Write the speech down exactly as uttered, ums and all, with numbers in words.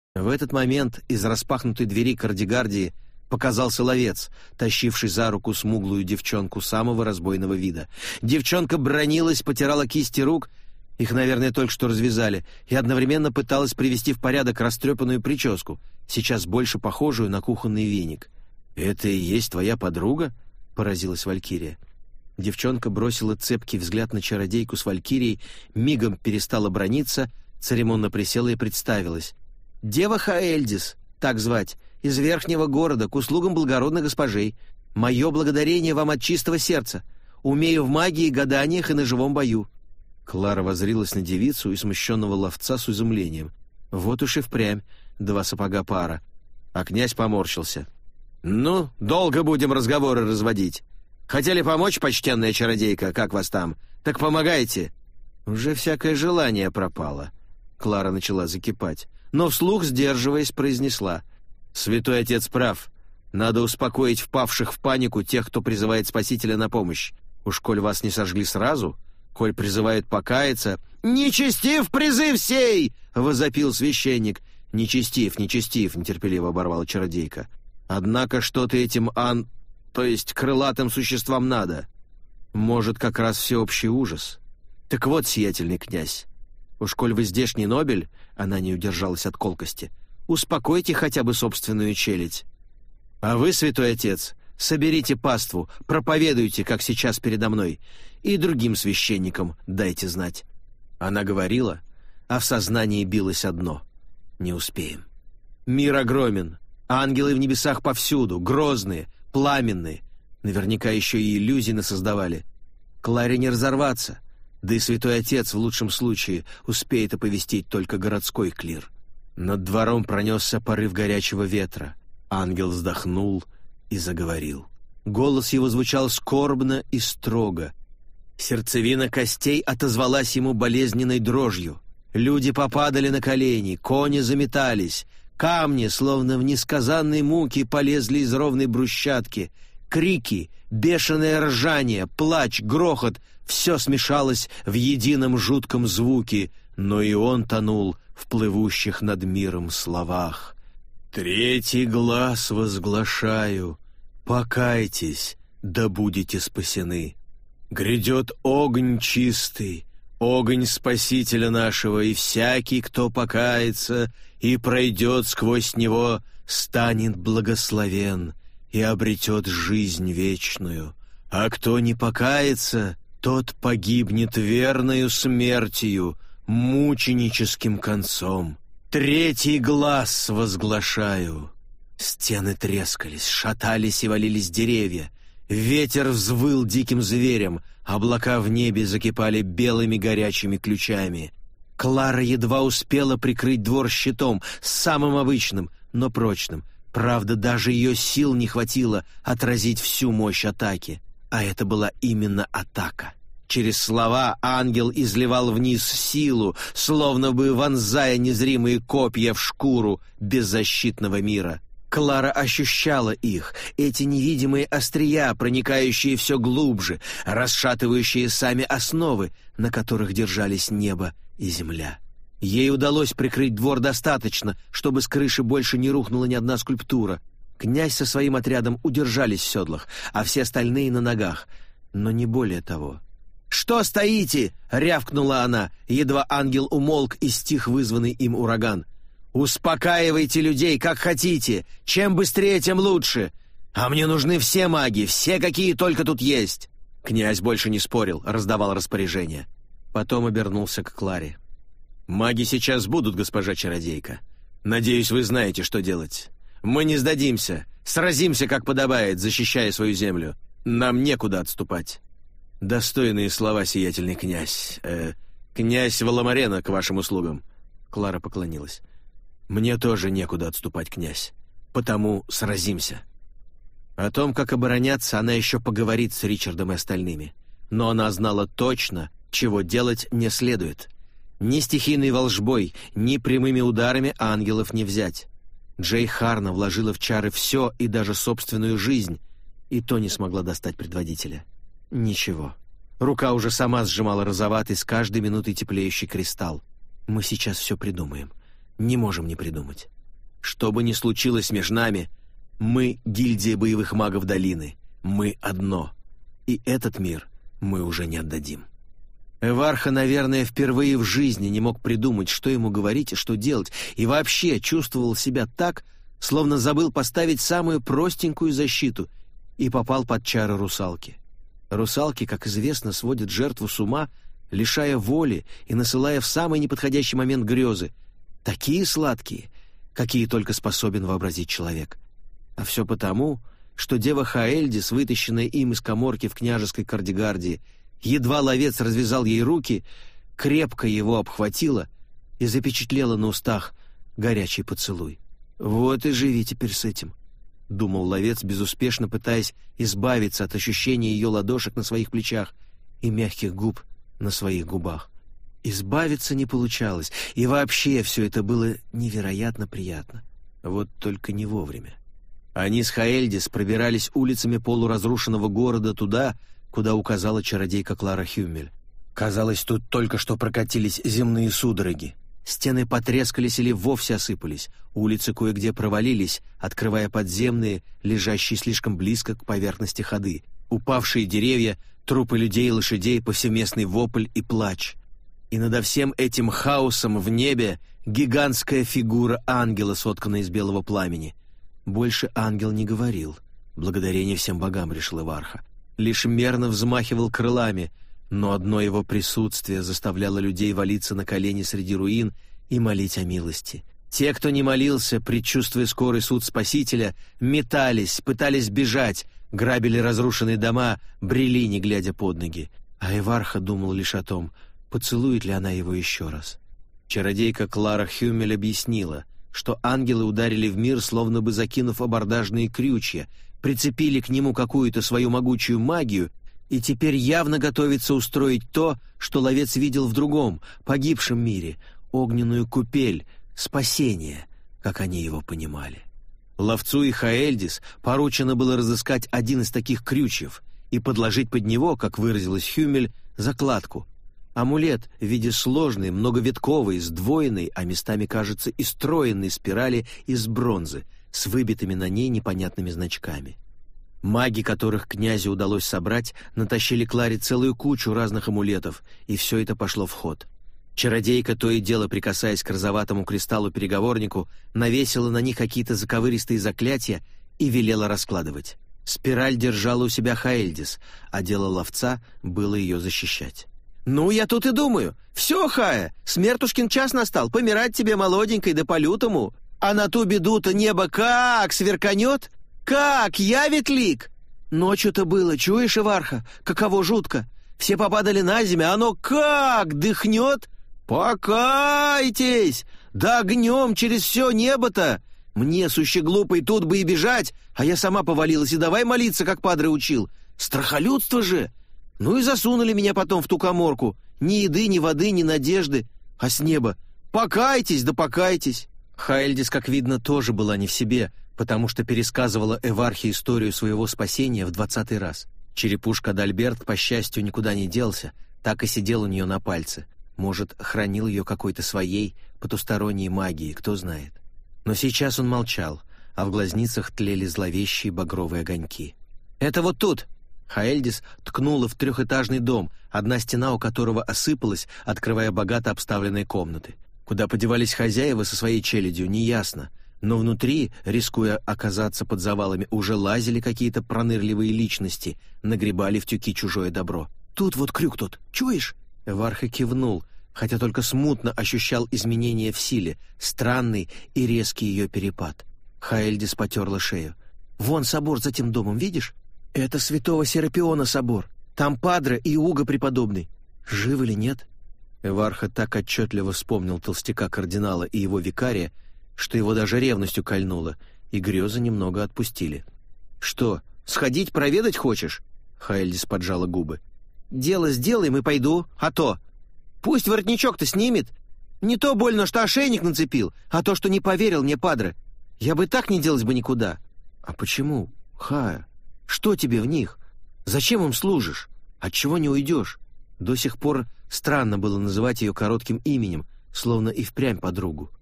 В этот момент из распахнутой двери кардигардии показался ловец, тащивший за руку смуглую девчонку самого разбойного вида. Девчонка бранилась, потирала кисти рук, их, наверное, только что развязали, и одновременно пыталась привести в порядок растрепанную прическу, сейчас больше похожую на кухонный веник. «Это и есть твоя подруга?» — поразилась Валькирия. Девчонка бросила цепкий взгляд на чародейку с Валькирией, мигом перестала браниться, церемонно присела и представилась. «Дева Хаэльдис, так звать, из верхнего города, к услугам благородных госпожей. Мое благодарение вам от чистого сердца. Умею в магии, гаданиях и на живом бою». Клара воззрилась на девицу и смущенного ловца с изумлением. Вот уж и впрямь два сапога пара. А князь поморщился. «Ну, долго будем разговоры разводить. Хотели помочь, почтенная чародейка, как вас там? Так помогайте». Уже всякое желание пропало. Клара начала закипать, но вслух, сдерживаясь, произнесла: «Святой отец прав. Надо успокоить впавших в панику тех, кто призывает Спасителя на помощь. Уж коль вас не сожгли сразу, коль призывают покаяться...» «Нечестив призыв сей!» — возопил священник. «Нечестив, нечестив!» — нетерпеливо оборвала чародейка. «Однако что-то этим ан... то есть крылатым существам надо. Может, как раз всеобщий ужас. Так вот, сиятельный князь, уж коль вы здешний Нобель...» — она не удержалась от колкости. «Успокойте хотя бы собственную челядь. А вы, святой отец, соберите паству, проповедуйте, как сейчас передо мной, и другим священникам дайте знать». Она говорила, а в сознании билось одно: не успеем. Мир огромен, ангелы в небесах повсюду, грозные, пламенные, наверняка еще и иллюзии насоздавали. Кларе не разорваться, да и святой отец в лучшем случае успеет оповестить только городской клир. Над двором пронесся порыв горячего ветра. Ангел вздохнул и заговорил. Голос его звучал скорбно и строго. Сердцевина костей отозвалась ему болезненной дрожью. Люди попадали на колени, кони заметались, камни, словно в несказанной муке, полезли из ровной брусчатки. Крики, бешеное ржание, плач, грохот — все смешалось в едином жутком звуке, но и он тонул в плывущих над миром словах. «Третий глас возглашаю, покайтесь, да будете спасены. Грядет огонь чистый, огонь Спасителя нашего, и всякий, кто покается и пройдет сквозь него, станет благословен и обретет жизнь вечную. А кто не покается, тот погибнет верною смертью, мученическим концом. Третий глас возглашаю». Стены трескались, шатались и валились деревья. Ветер взвыл диким зверем, облака в небе закипали белыми горячими ключами. Клара едва успела прикрыть двор щитом, самым обычным, но прочным. Правда, даже ее сил не хватило отразить всю мощь атаки. А это была именно атака. Через слова ангел изливал вниз силу, словно бы вонзая незримые копья в шкуру беззащитного мира. Клара ощущала их, эти невидимые острия, проникающие все глубже, расшатывающие сами основы, на которых держались небо и земля. Ей удалось прикрыть двор достаточно, чтобы с крыши больше не рухнула ни одна скульптура. Князь со своим отрядом удержались в седлах, а все остальные на ногах, но не более того. «Что стоите?» — рявкнула она, едва ангел умолк и стих вызванный им ураган. «Успокаивайте людей, как хотите. Чем быстрее, тем лучше. А мне нужны все маги, все, какие только тут есть». Князь больше не спорил, раздавал распоряжения. Потом обернулся к Кларе. «Маги сейчас будут, госпожа чародейка. Надеюсь, вы знаете, что делать. Мы не сдадимся, сразимся, как подобает, защищая свою землю. Нам некуда отступать». «Достойные слова, сиятельный князь. Э, князь Валамарена к вашим услугам». Клара поклонилась. «Мне тоже некуда отступать, князь. Потому сразимся». О том, как обороняться, она еще поговорит с Ричардом и остальными. Но она знала точно, чего делать не следует. Ни стихийной волжбой, ни прямыми ударами ангелов не взять. Джей Харна вложила в чары все и даже собственную жизнь, и то не смогла достать предводителя. Ничего. Рука уже сама сжимала розоватый с каждой минутой теплеющий кристалл. Мы сейчас все придумаем. Не можем не придумать. Что бы ни случилось между нами, мы — гильдия боевых магов долины. Мы одно. И этот мир мы уже не отдадим». Эварха, наверное, впервые в жизни не мог придумать, что ему говорить и что делать, и вообще чувствовал себя так, словно забыл поставить самую простенькую защиту и попал под чары русалки. Русалки, как известно, сводят жертву с ума, лишая воли и насылая в самый неподходящий момент грезы, такие сладкие, какие только способен вообразить человек. А все потому, что дева Хаэльдис, вытащенная им из каморки в княжеской Кардигардии, едва ловец развязал ей руки, крепко его обхватила и запечатлела на устах горячий поцелуй. «Вот и живи теперь с этим», — думал ловец, безуспешно пытаясь избавиться от ощущения ее ладошек на своих плечах и мягких губ на своих губах. Избавиться не получалось, и вообще все это было невероятно приятно. Вот только не вовремя. Они с Хаэльдис пробирались улицами полуразрушенного города туда, куда указала чародейка Клара Хюмель. Казалось, тут только что прокатились земные судороги. Стены потрескались или вовсе осыпались, улицы кое-где провалились, открывая подземные, лежащие слишком близко к поверхности ходы, упавшие деревья, трупы людей и лошадей, повсеместный вопль и плач. И над всем этим хаосом в небе гигантская фигура ангела, сотканная из белого пламени. Больше ангел не говорил, благодарение всем богам, решил Эварха. Лишь мерно взмахивал крылами, но одно его присутствие заставляло людей валиться на колени среди руин и молить о милости. Те, кто не молился, предчувствуя скорый суд Спасителя, метались, пытались бежать, грабили разрушенные дома, брели, не глядя под ноги. А Эварха думал лишь о том, поцелует ли она его еще раз. Чародейка Клара Хюмель объяснила, что ангелы ударили в мир, словно бы закинув абордажные крючья, прицепили к нему какую-то свою могучую магию и теперь явно готовится устроить то, что ловец видел в другом, погибшем мире, огненную купель, спасение, как они его понимали. Ловцу и Хаэльдис поручено было разыскать один из таких крючьев и подложить под него, как выразилась Хюмель, закладку. Амулет в виде сложной, многовитковой, сдвоенной, а местами, кажется, и стройной спирали из бронзы, с выбитыми на ней непонятными значками. Маги, которых князю удалось собрать, натащили Кларе целую кучу разных амулетов, и все это пошло в ход. Чародейка, то и дело прикасаясь к розоватому кристаллу-переговорнику, навесила на них какие-то заковыристые заклятия и велела раскладывать. Спираль держала у себя Хаэльдис, а дело ловца было ее защищать. «Ну, я тут и думаю. Все, Хая, смертушкин час настал, помирать тебе молоденькой да по-лютому. А на ту беду-то небо как сверканет! Как явит лик! Ночью-то было, чуешь, Эварха, каково жутко! Все попадали на землю, а оно как дыхнет! Покайтесь! Да огнем через все небо-то! Мне, суще глупой, тут бы и бежать, а я сама повалилась, и давай молиться, как падре учил. Страхолюдство же! Ну и засунули меня потом в ту каморку. Ни еды, ни воды, ни надежды, а с неба. Покайтесь, да покайтесь!» Хаэльдис, как видно, тоже была не в себе, потому что пересказывала Эвархе историю своего спасения в двадцатый раз. Черепушка Адальберт, по счастью, никуда не делся, так и сидел у нее на пальце. Может, хранил ее какой-то своей потусторонней магией, кто знает. Но сейчас он молчал, а в глазницах тлели зловещие багровые огоньки. «Это вот тут!» Хаэльдис ткнула в трехэтажный дом, одна стена у которого осыпалась, открывая богато обставленные комнаты. Куда подевались хозяева со своей челядью, неясно, но внутри, рискуя оказаться под завалами, уже лазили какие-то пронырливые личности, нагребали в тюки чужое добро. «Тут вот крюк тот, чуешь?» Эварха кивнул, хотя только смутно ощущал изменения в силе, странный и резкий ее перепад. Хаэльдис потерла шею. «Вон собор за тем домом, видишь? Это святого Серапиона собор. Там Падре и Уго преподобный. Жив или нет?» Эварха так отчетливо вспомнил толстяка-кардинала и его викария, что его даже ревностью кольнуло, и грезы немного отпустили. «Что, сходить проведать хочешь?» Хаэльдис поджала губы. «Дело сделаем и пойду, а то. Пусть воротничок-то снимет. Не то больно, что ошейник нацепил, а то, что не поверил мне Падре. Я бы так не делась бы никуда». «А почему, Хая? Что тебе в них? Зачем им служишь? Отчего не уйдешь?» До сих пор странно было называть ее коротким именем, словно и впрямь подругу.